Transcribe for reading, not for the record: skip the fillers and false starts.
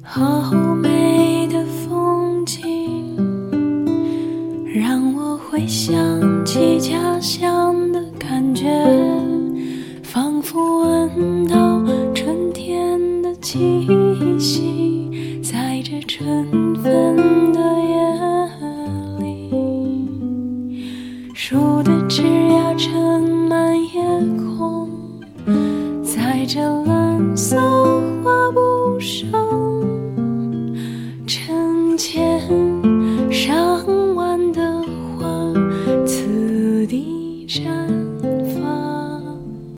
好美的风景，让我回想起家乡的感觉，仿佛闻到春天的气息，在这春分的夜里，树的